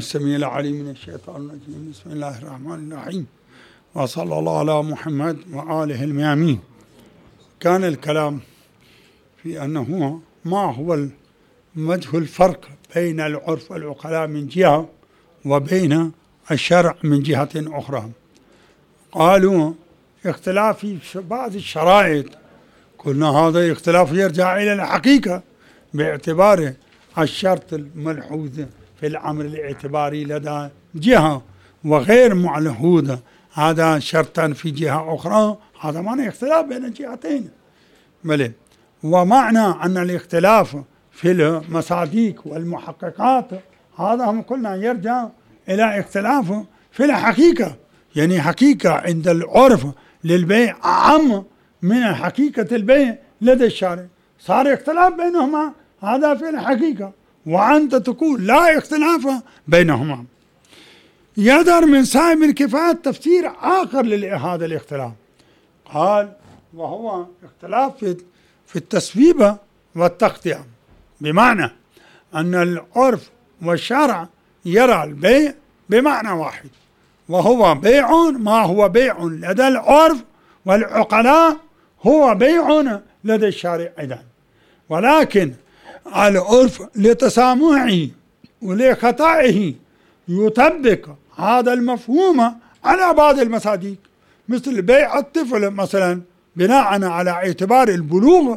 السميع العليم من الشيطان الرجيم. بسم الله الرحمن الرحيم، وصلى الله على محمد وآله الميامين. كان الكلام في أنه ما هو وجه الفرق بين العرف والعقلاء من جهة وبين الشرع من جهة أخرى. قالوا اختلاف في بعض الشرائط، قلنا هذا اختلاف يرجع إلى الحقيقة باعتبار الشرط الملحوظ في الأمر الاعتباري لدى جهة وغير ملحوظ هذا شرطا في جهة أخرى، هذا معنى اختلاف بين الجهتين. بل ومعنى أن الاختلاف في المصادق والمحققات هذا هم قلنا يرجع إلى اختلاف في الحقيقة، يعني حقيقة عند العرف للبيع أعم من حقيقة البيع لدى الشارع، صار اختلاف بينهما هذا في الحقيقة، وأنت تقول لا اختلاف بينهما. يظهر من صاحب الكفاية تفسير آخر لهذا الاختلاف، قال وهو اختلاف في التسويب والتقطيع، بمعنى أن العرف والشرع يرى البيع بمعنى واحد، وهو بيع ما هو بيع لدى العرف والعقلاء هو بيع لدى الشارع أيضا، ولكن العرف لتسامحه ولخطائه يطبق هذا المفهوم على بعض المصادق، مثل بيع الطفل مثلا بناء على اعتبار البلوغ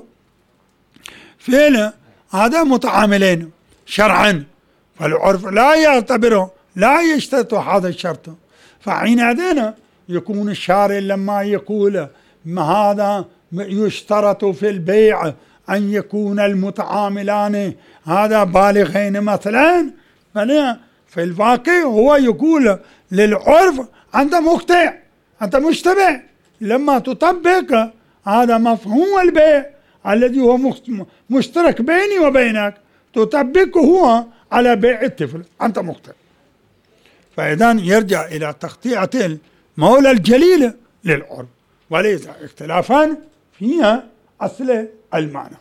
فعل هذا متعاملين شرعا، فالعرف لا يعتبره لا يشترط هذا الشرط، فحينئذ يكون الشارع لما يقول ما هذا يشترط في البيع أن يكون المتعاملان هذا بالغين مثلا، في الواقع هو يقول للعرف أنت مخطئ أنت مشتبه لما تطبق هذا مفهوم البيع الذي هو مشترك بيني وبينك تطبقه هو على بيع الطفل أنت مخطئ. فإذا يرجع إلى تخطيئة المولى الجليل للعرف وليس اختلافا فيها أصل المعنى.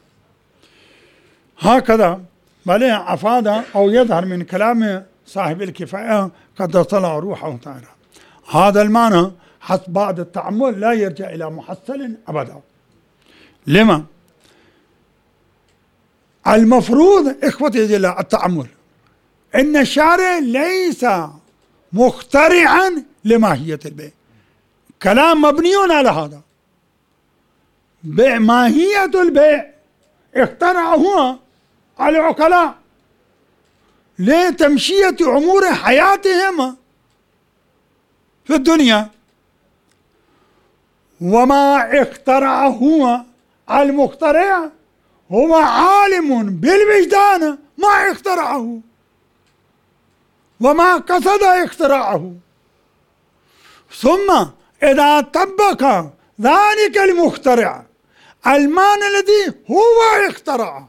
هكذا بل أفاد أو يظهر من كلام صاحب الكفاية قد طلع روحه تعالى هذا المعنى حسب بعض التأمل لا يرجع إلى محصل أبدا. لما؟ المفروض إخوتي التأمل إن الشارع ليس مخترعا لماهية البيع، كلام مبني على هذا، ماهية البيع اخترعه العقلاء لتمشية أمور حياتهم في الدنيا، وما اخترعه المخترع هو عالم بالوجدان ما اخترعه وما قصد اختراعه، ثم إذا طبق ذلك المخترع المعنى الذي هو اخترعه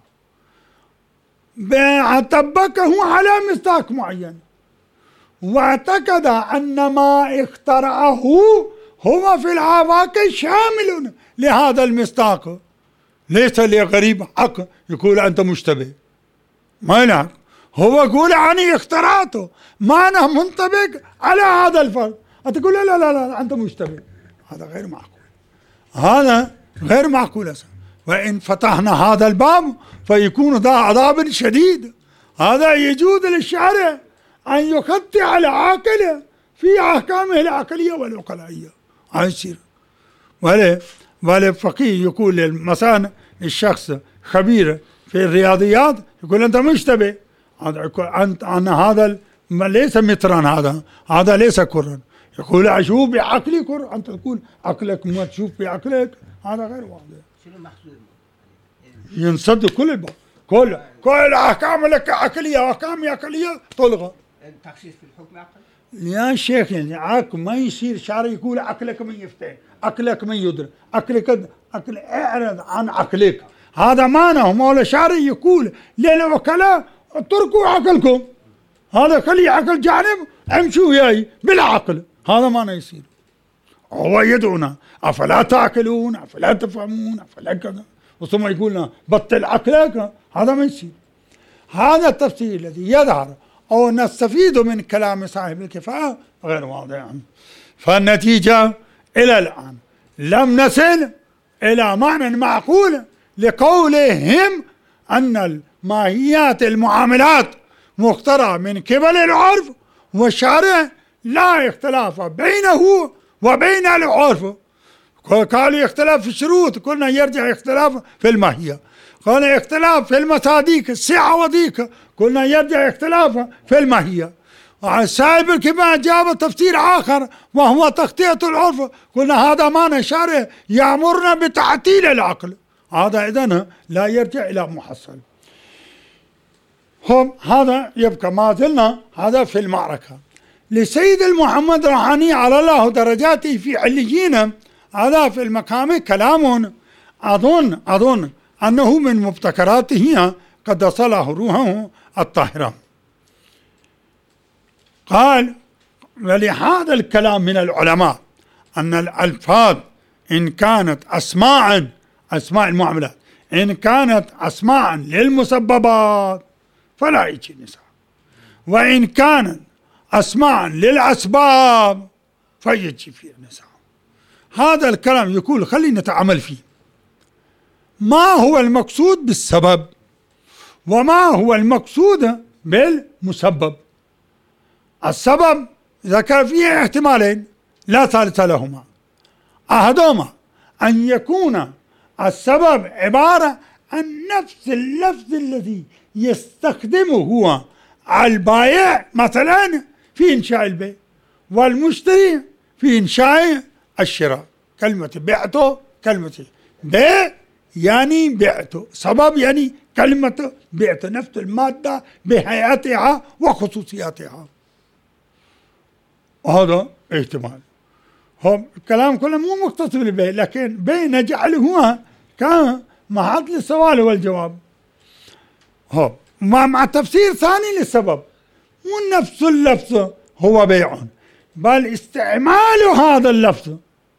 طبقه على مصداق معين واعتقد أن ما اخترعه هو في الواقع شامل لهذا المصداق، ليس لغريب حق يقول أنت مشتبه، ما لا هو يقول أنا اخترعته معنى منطبق على هذا الفرد، أتقول لا لا لا أنت مشتبه، هذا غير معقول، هذا غير معقول أصلا. وإن فتحنا هذا الباب فيكون ذا عذاب شديد، هذا يجوز للشارع أن يقطع العاقل في أحكامه العقلية والعقلائية، يصير ولا فقيه يقول مثلا الشخص خبير في الرياضيات يقول أنت مشتبه، أن هذا ليس مترا، هذا ليس كرا، يقول أشوف بعقلي كر، أنت تقول عقلك ما تشوف بعقلك، هذا غير واضح. شنو المقصود؟ ينصد كل الأحكام لك عقلية وأحكام عقلية تلغى. التخصيص في الحكم عقل؟ يا شيخ يعني عقل ما يصير شارع يقول عقلك من يفتح، عقلك من يدرك، عقل اعرض عن عقلك، هذا معنى مولا شارع يقول للوكلاء اتركوا عقلكم، هذا خلي عقل جانب امشوا وياي بالعقل، هذا معنى يصير. هو يدعونا افلا تعقلون افلا تفهمون افلا كذا، وثم يقولنا بطل عقلك، هذا ما يصير. هذا التفسير الذي يظهر أو نستفيد من كلام صاحب الكفاية غير واضح. فالنتيجة إلى الآن لم نصل إلى معنى معقول لقولهم أن ماهيات المعاملات مخترعة من قبل العرف والشرع، لا اختلاف بينه وبين العرف. قالوا اختلاف في الشروط، قلنا يرجع اختلاف في الماهية. قالوا اختلاف في المصاديق السعة وضيق، قلنا يرجع اختلاف في الماهية. صاحب الكفاية جاب تفسير آخر وهو تغطية العرف، قلنا هذا معنى شرع يأمرنا بتعطيل العقل، هذا إذن لا يرجع إلى محصل. هم هذا يبقى ما زلنا هذا في المعركة. لسيد المحمد روحاني على الله درجاته في عليين هذا في المقام كلام أظن أنه من مبتكراته قد صله روحه الطاهرة. قال: ولهذا الكلام من العلماء أن الألفاظ إن كانت أسماء المعاملات إن كانت أسماء للمسببات فلا يجي النساء، وإن كانت أسماء للأسباب فيجي فيه النساء. هذا الكلام يقول خلينا نتعامل فيه. ما هو المقصود بالسبب وما هو المقصود بالمسبب؟ السبب ذكر فيه احتمالين لا ثالث لهما، أحدهما أن يكون السبب عبارة عن نفس اللفظ الذي يستخدمه هو البائع مثلا في إنشاء البيع والمشتري في إنشاء الشراء. كلمة بعته، كلمة بيع يعني بعته، سبب يعني كلمة بعته، نفس المادة بهيئتها وخصوصياتها. هذا احتمال. هم الكلام كله مو مختص بالبيع، لكن بيع نجعله كان محل السؤال والجواب. هم مع تفسير ثاني للسبب، مو نفس اللفظ هو بيع، بل استعمال هذا اللفظ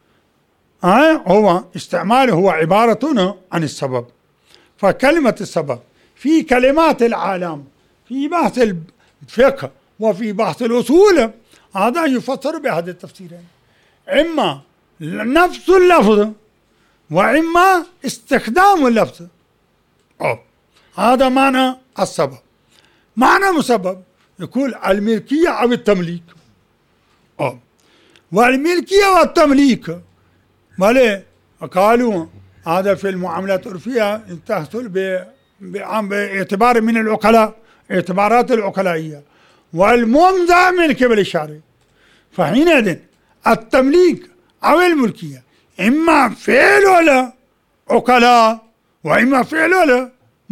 هو استعماله هو عبارة عن السبب. فكلمة السبب في كلمات العالم في بحث الفقه وفي بحث الأصول هذا يفسر بهذا التفسيرين، إما نفس اللفظ وإما استخدام اللفظ. هذا معنى السبب. معنى مسبب يقول الملكية أو التمليك. والملكية والتمليك مالي قالوا هذا في المعاملات العرفية تحصل باعتبار من العقلاء، اعتبارات العقلائية، والممنوع من قبل الشرع. فحينئذ التمليك أو الملكية إما فعل ولا عقلاء وإما فعل ولا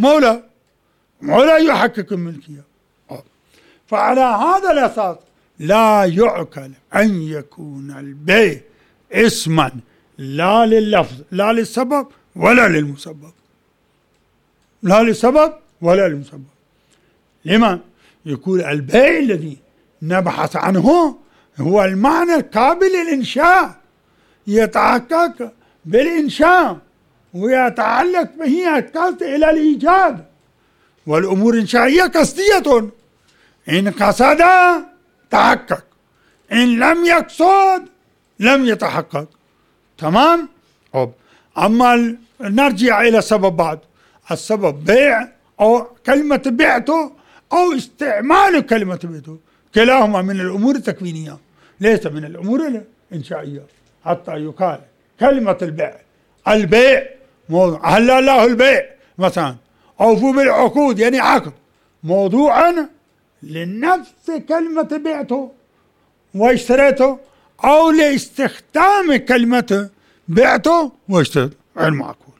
مولى يحقق الملكية. فعلى هذا الأساس لا يعقل أن يكون البيع اسما لا لللفظ لا للسبب ولا للمسبب، لا للسبب ولا للمسبب. لما؟ يقول البيع الذي نبحث عنه هو المعنى القابل للإنشاء، يتحقق بالإنشاء ويتعلق به القصد إلى الإيجاد، والأمور الإنشائية قصدية، إن قصد تحقق، إن لم يقصد لم يتحقق. تمام؟ أما نرجع إلى السبب بعد. السبب بيع أو كلمة بعته أو استعمال كلمة بعته، كلاهما من الأمور التكوينية ليس من الأمور الإنشائية. حتى يقال كلمة البيع هل الله البيع مثلا، أوفوا بالعقود يعني عقد، موضوعا لنفس كلمة بعته واشتريته أو لاستخدام كلمة بعته واشتريته المعقول.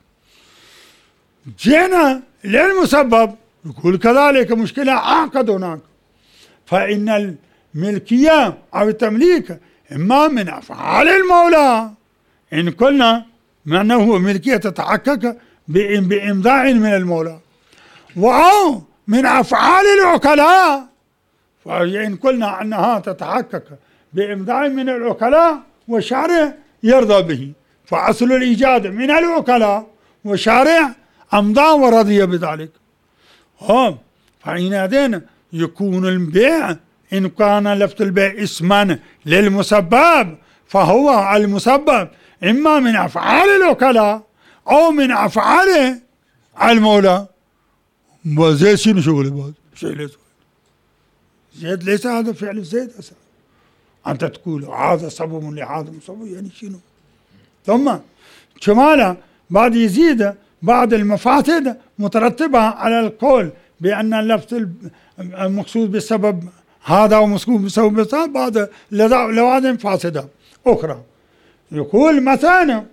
جينا للمسبب يقول كذلك مشكلة عقد هناك. فإن الملكية أو التمليك إما من أفعال المولى إن قلنا أنه ملكية تتحقق بإمضاء من المولى، أو من أفعال العقلاء فإن قلنا أنها تتحقق بإمضاء من العقلاء والشارع يرضى به، فأصل الإيجاد من العقلاء والشارع أمضى ورضي بذلك. فحينئذ يكون البيع إن كان لفظ البيع اسما للمسبب فهو المسبب إما من أفعال الوكلاء أو من أفعال المولى. وزيد شنو شغله بعد؟ شيء ليس زيد، ليس هذا فعل زيد أصلا. أنت تقول هذا سبب لهذا مسبب، يعني شنو؟ ثم شماله بعد يزيد بعض المفاسد مترتبة على القول بأن اللفظ المقصود بالسبب هذا ومقصود بالسبب بعض لوازم فاسدة أخرى. يقول مثلا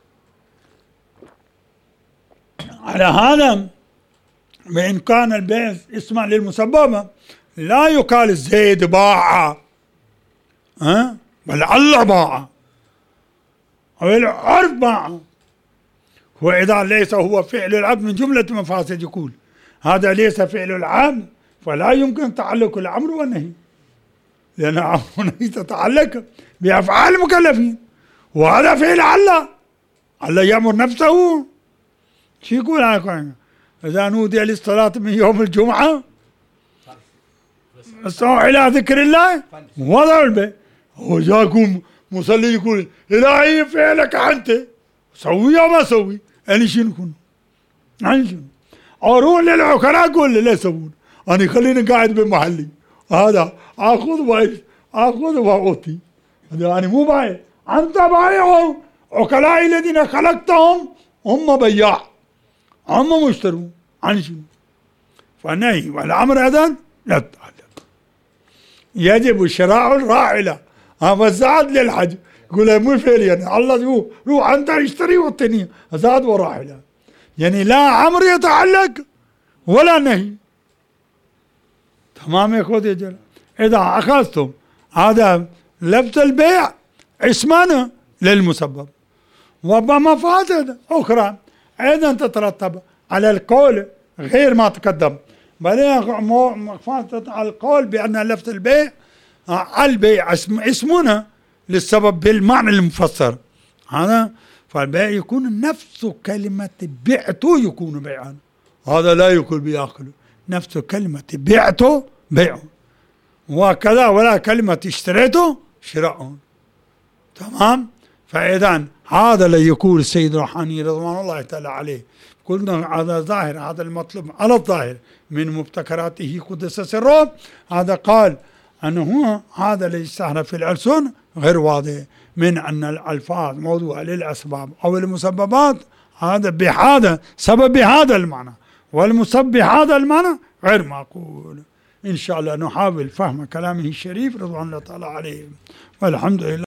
على هذا بإن كان البيع اسما للمسبب لا يقال زيد باع بل الله باع أو العرف باع. وإذا ليس هو فعل العبد من جملة مفاسد، يقول هذا ليس فعل العبد فلا يمكن تعلق الأمر والنهي، لأن الأمر والنهي تتعلق بأفعال المكلفين، وهذا فعل الله. الله يأمر نفسه. شو يقول عنك؟ إذا نودي للصلاة من يوم الجمعة استمعوا إلى ذكر الله وذروا البيع. هو جاكم مصلي يقول إلهي فعلك أنت سوي أو ما سوي، أنا شنو كن؟ أنا شنو؟ أروح للعكراء أقول لا يسوون، أنا خليني قاعد بمحلي هذا آخذ وأعطي، هذا أنا مو بايع، أنت بايعهم. عكلاء الذين خلقتهم هم بياع، هم مشترون. أنا شنو؟ فالنهي والأمر أيضا لا تتعلق. يجب شراء الراحلة فالزاد للحج، يقول مو فعل يعني الله روح أنت اشتري والتاني زاد وراحلة، يعني لا أمر يتعلق ولا نهي. تمام يا اخوتي الجلال. إذا أخذتم هذا لفظ البيع اسما للمسبب وبمفاسد أخرى أيضا تترتب على القول غير ما تقدم، بل مفاسد على القول بأن لفظ البيع اسمنا للسبب بالمعنى المفسر هذا. فالبيع يكون نفس كلمة بعته يكون بيعا، هذا لا يكون بيأكله. نفس كلمة بعته بيع، وكذا ولا كلمة اشتريته شراء. تمام. فإذا هذا اللي يقول السيد الروحاني رضوان الله تعالى عليه. قلنا هذا ظاهر، هذا المطلوب على الظاهر من مبتكراته قدس سره. هذا قال أنه هذا اللي يستهدف في الألسن غير واضح من أن الألفاظ موضوع للأسباب أو المسببات، هذا بهذا سبب بهذا المعنى والمسبب بهذا المعنى غير معقول. إن شاء الله نحاول فهم كلامه الشريف رضوان الله تعالى عليه، والحمد لله.